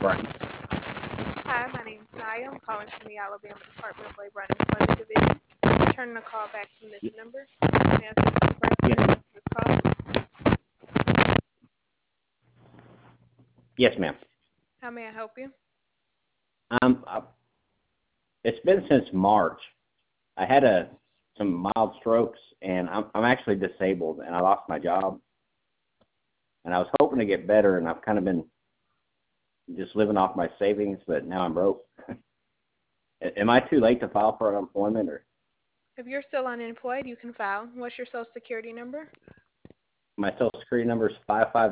Brian. Hi, my name's Naya. I'm calling from the Alabama Department of Labor and Employment Division. Returning a call back from this number. May I speak to the person Yes, who answered this call? yes, ma'am. How may I help you? Um, uh, it's been since March. I had some mild strokes, and I'm actually disabled, and I lost my job, and I was hoping to get better, and I've kind of been just living off my savings, but now I'm broke. Am I too late to file for unemployment, or If you're still unemployed, you can file. What's your social security number? my Social Security number is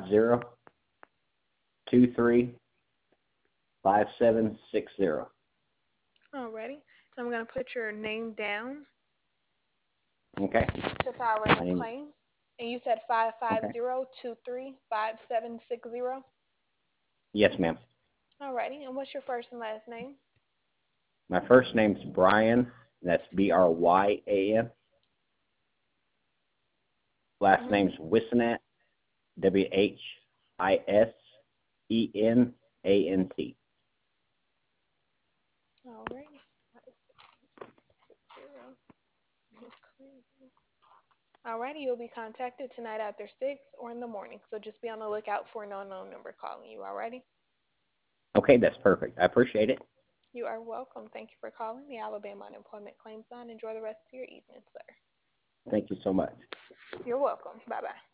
550-23-5760. Alrighty. So I'm going to put your name down Okay. to file My a name. claim. And you said five five Okay. zero two three 5760. Yes, ma'am. Alrighty. And what's your first and last name? My first name's Brian. That's Bryan. Last Mm-hmm. name's Wisnant. Whissenant. Alrighty. 5660. Alrighty, you'll be contacted tonight after 6 or in the morning. So just be on the lookout for an unknown number calling you, alrighty? Okay, that's perfect. I appreciate it. You are welcome. Thank you for calling the Alabama Unemployment Claims Line. Enjoy the rest of your evening, sir. Thank you so much. You're welcome. Bye-bye.